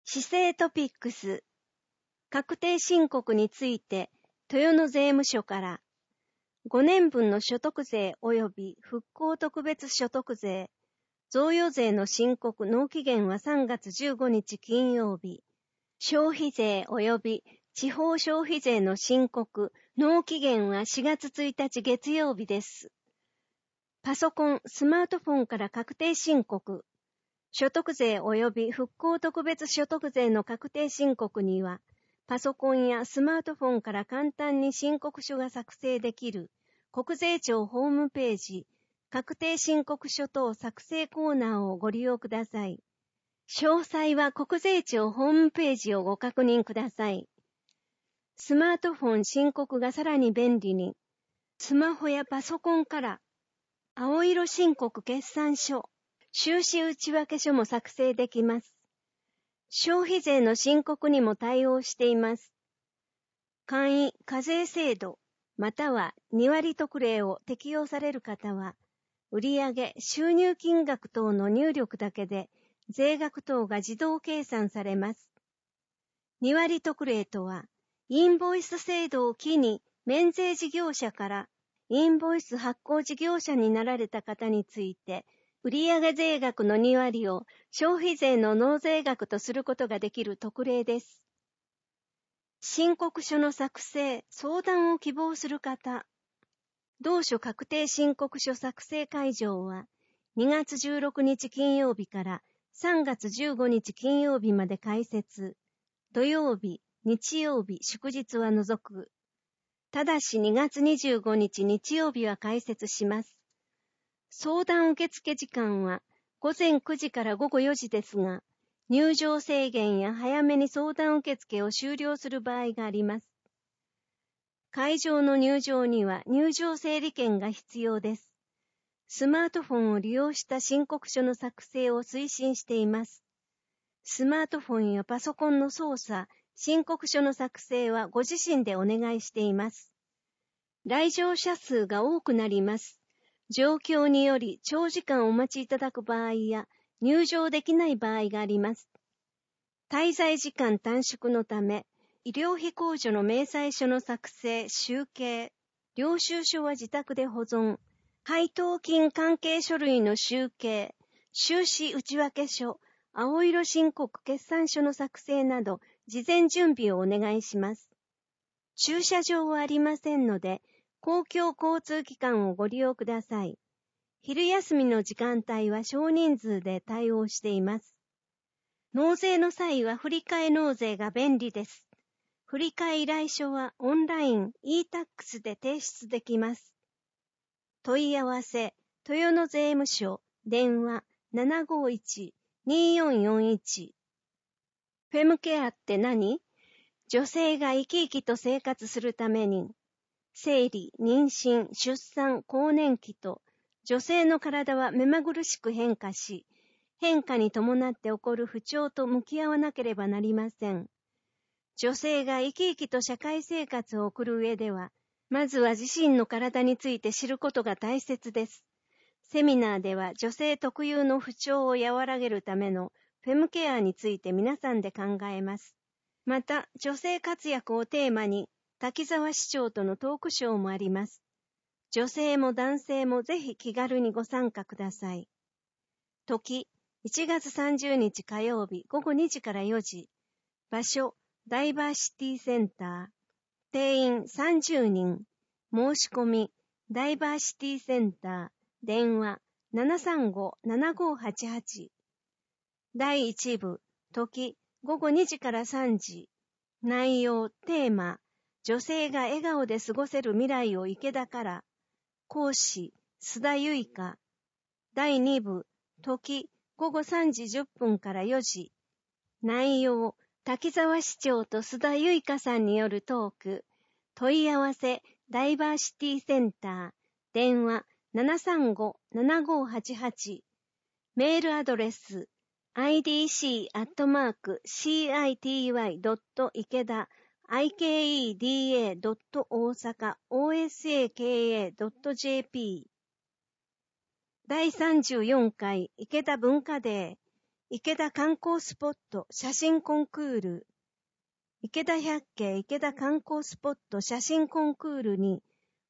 市政トピックス、確定申告について、豊野税務署から、5年分の所得税及び復興特別所得税、贈与税の申告納期限は3月15日金曜日、消費税及び地方消費税の申告納期限は4月1日月曜日です。パソコン、スマートフォンから確定申告、所得税及び復興特別所得税の確定申告には、パソコンやスマートフォンから簡単に申告書が作成できる国税庁ホームページ、確定申告書等作成コーナーをご利用ください。詳細は国税庁ホームページをご確認ください。スマートフォン申告がさらに便利に、スマホやパソコンから青色申告決算書、収支内訳書も作成できます。消費税の申告にも対応しています。簡易課税制度、または2割特例を適用される方は、売上収入金額等の入力だけで税額等が自動計算されます。2割特例とは、インボイス制度を機に免税事業者からインボイス発行事業者になられた方について、売上税額の2割を消費税の納税額とすることができる特例です。申告書の作成、相談を希望する方。同書確定申告書作成会場は2月16日金曜日から3月15日金曜日まで開設。土曜日、日曜日、祝日は除く。ただし2月25日日曜日は開設します。相談受付時間は午前9時から午後4時ですが、入場制限や早めに相談受付を終了する場合があります。会場の入場には入場整理券が必要です。スマートフォンを利用した申告書の作成を推進しています。スマートフォンやパソコンの操作、申告書の作成はご自身でお願いしています。来場者数が多くなります。状況により長時間お待ちいただく場合や入場できない場合があります。滞在時間短縮のため、医療費控除の明細書の作成、集計、領収書は自宅で保存、配当金関係書類の集計、収支内訳書、青色申告決算書の作成など、事前準備をお願いします。駐車場はありませんので、公共交通機関をご利用ください。昼休みの時間帯は少人数で対応しています。納税の際は振替納税が便利です。振替依頼書はオンライン e-tax で提出できます。問い合わせ、豊野税務署、電話751-2441。フェムケアって何？女性が生き生きと生活するために、生理、妊娠、出産、更年期と、女性の体は目まぐるしく変化し、変化に伴って起こる不調と向き合わなければなりません。女性が生き生きと社会生活を送る上では、まずは自身の体について知ることが大切です。セミナーでは女性特有の不調を和らげるためのフェムケアについて皆さんで考えます。また、女性活躍をテーマに、滝沢市長とのトークショーもあります。女性も男性もぜひ気軽にご参加ください。時、1月30日火曜日午後2時から4時。場所、ダイバーシティセンター。定員30人。申し込み、ダイバーシティセンター。電話、735-7588。第1部、時、午後2時から3時。内容、テーマ、女性が笑顔で過ごせる未来を池田から。講師、須田由衣香。第2部、時、午後3時10分から4時。内容、滝沢市長と須田由衣香さんによるトーク。問い合わせ、ダイバーシティセンター。電話、735-7588。メールアドレス、idc@city.ikeda ikeda.osaka.osaka.jp 第34回池田文化デー池田観光スポット写真コンクール、池田百景池田観光スポット写真コンクールに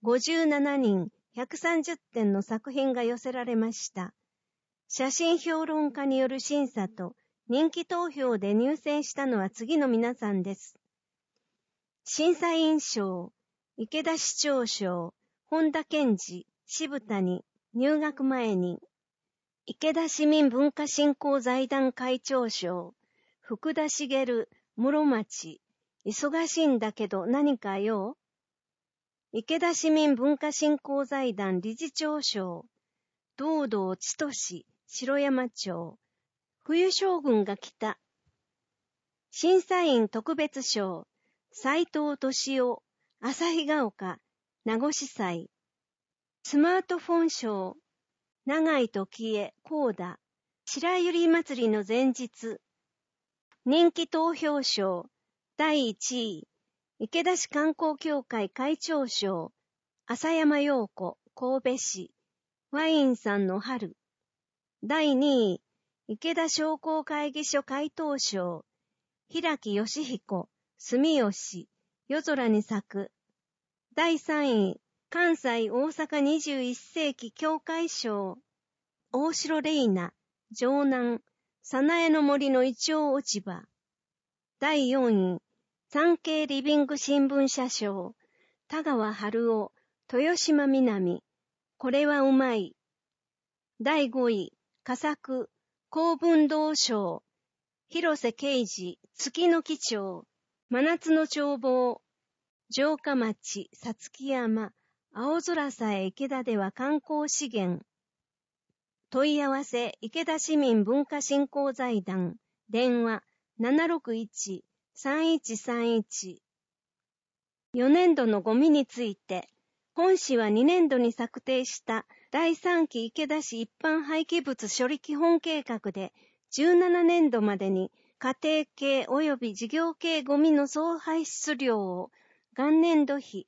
57人130点の作品が寄せられました。写真評論家による審査と人気投票で入選したのは次の皆さんです。審査員賞、池田市長賞、本田健二、渋谷、入学前に、池田市民文化振興財団会長賞、福田茂、室町、忙しいんだけど何か用？池田市民文化振興財団理事長賞、道道千歳、城山町、冬将軍が来た。審査員特別賞、斉藤俊夫、旭ヶ丘、名護市祭。スマートフォン賞、長井時江、高田、白百合祭りの前日。人気投票賞、第1位、池田市観光協会会長賞、浅山陽子、神戸市、ワインさんの春。第2位、池田商工会議所会頭賞、平木義彦、住吉、夜空に咲く。第3位、関西大阪21世紀協会賞、大城玲奈、城南、早苗の森のイチョウ落ち葉。第4位、産経リビング新聞社賞、田川春夫、豊島南、これはうまい。第5位、佳作、公文堂賞、広瀬啓二、月の木町、真夏の眺望、城下町、さつき山、青空さえ池田では観光資源。問い合わせ、池田市民文化振興財団、電話、761-3131。4年度のゴミについて、本市は2年度に策定した第3期池田市一般廃棄物処理基本計画で、17年度までに家庭系及び事業系ゴミの総排出量を元年度比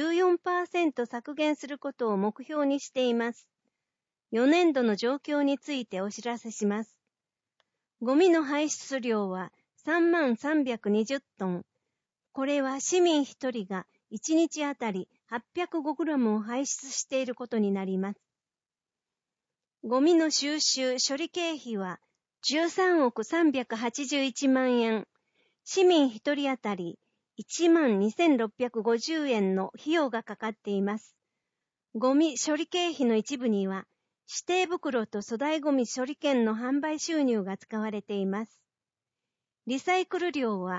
14% 削減することを目標にしています。4年度の状況についてお知らせします。ゴミの排出量は3320トン。これは市民1人が1日あたり 805g を排出していることになります。ゴミの収集・処理経費は13億381万円。市民1人あたり12,650円の費用がかかっています。ゴミ処理経費の一部には、指定袋と粗大ゴミ処理券の販売収入が使われています。リサイクル量は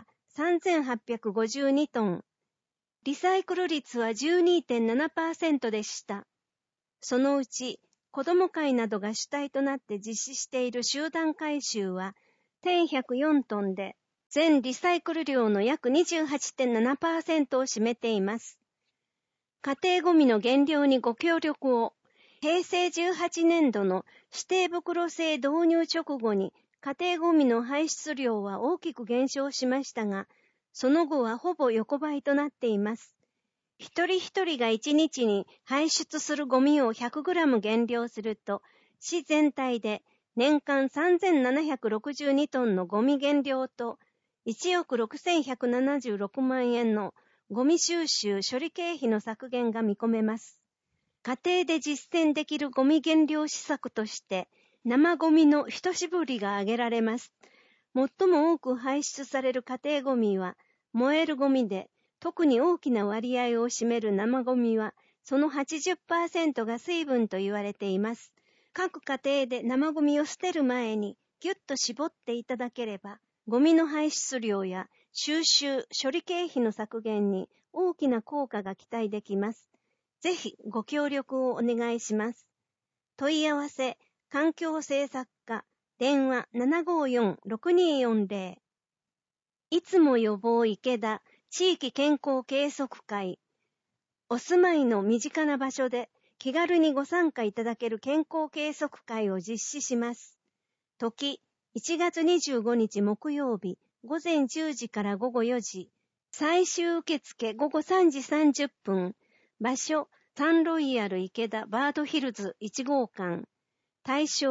3,852トン。リサイクル率は 12.7% でした。そのうち、子ども会などが主体となって実施している集団回収は 1,104 トンで、全リサイクル量の約 28.7% を占めています。家庭ゴミの減量にご協力を。平成18年度の指定袋制導入直後に家庭ゴミの排出量は大きく減少しましたが、その後はほぼ横ばいとなっています。一人一人が1日に排出するゴミを 100g 減量すると、市全体で年間3,762トンのゴミ減量と1億6,176万円のゴミ収集処理経費の削減が見込めます。家庭で実践できるゴミ減量施策として、生ゴミの一絞りが挙げられます。最も多く排出される家庭ゴミは、燃えるゴミで、特に大きな割合を占める生ゴミは、その 80% が水分と言われています。各家庭で生ゴミを捨てる前に、ぎゅっと絞っていただければ、ゴミの排出量や収集・処理経費の削減に大きな効果が期待できます。ぜひご協力をお願いします。問い合わせ、環境政策課、電話 754-6240。いつも予防池田、地域健康計測会。お住まいの身近な場所で気軽にご参加いただける健康計測会を実施します。時、1月25日木曜日、午前10時から午後4時。最終受付午後3時30分。場所、サンロイヤル池田バードヒルズ1号館。対象、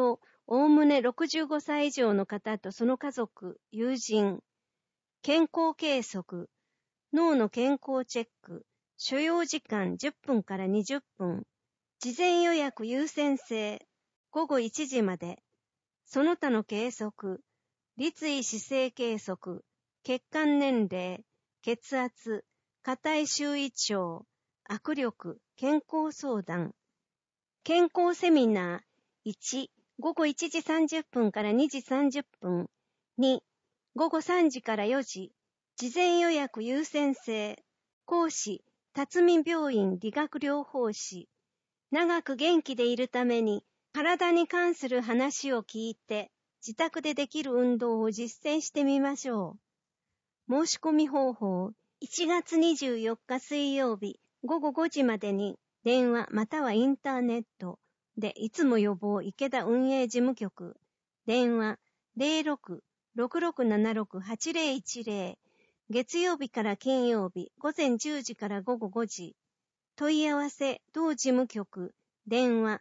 おおむね65歳以上の方とその家族、友人、健康計測、脳の健康チェック、所要時間10分から20分、事前予約優先制、午後1時まで、その他の計測、立位姿勢計測、血管年齢、血圧、下体周囲長、握力、健康相談、健康セミナー、1、午後1時30分から2時30分、2、午後3時から4時、事前予約優先制、講師、辰巳病院理学療法士、長く元気でいるために、体に関する話を聞いて、自宅でできる運動を実践してみましょう。申し込み方法、1月24日水曜日午後5時までに電話またはインターネットでいつも予防池田運営事務局、電話 06-6676-8010 月曜日から金曜日午前10時から午後5時、問い合わせ同事務局、電話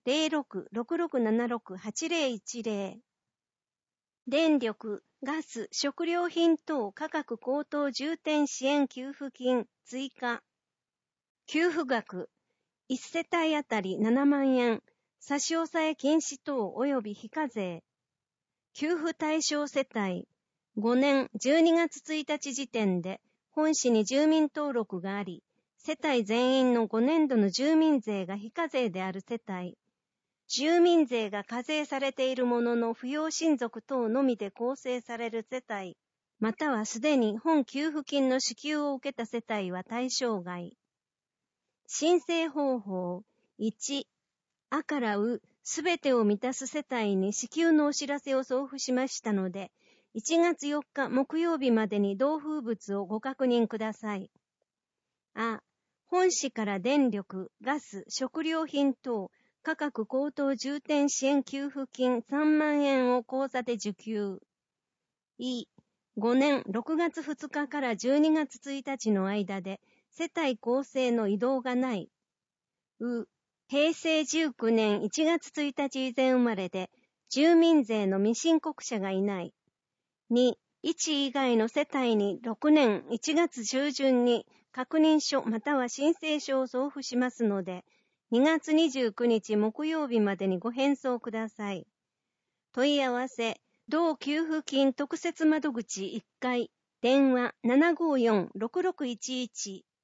06-6676-8010 電力、ガス、食料品等価格高騰重点支援給付金追加。給付額、1世帯あたり7万円、差し押さえ禁止等及び非課税。給付対象世帯、5年12月1日時点で本市に住民登録があり、世帯全員の5年度の住民税が非課税である世帯、住民税が課税されているものの扶養親族等のみで構成される世帯、またはすでに本給付金の支給を受けた世帯は対象外。申請方法、1、あからう、すべてを満たす世帯に支給のお知らせを送付しましたので、1月4日木曜日までに同封物をご確認ください。あ、本市から電力、ガス、食料品等、価格高騰重点支援給付金3万円を口座で受給。5年6月2日から12月1日の間で世帯構成の移動がない。平成19年1月1日以前生まれで住民税の未申告者がいない。2、1以外の世帯に6年1月中旬に確認書または申請書を送付しますので、2月29日木曜日までにご返送ください。問い合わせ、同給付金特設窓口1階、電話 754-6611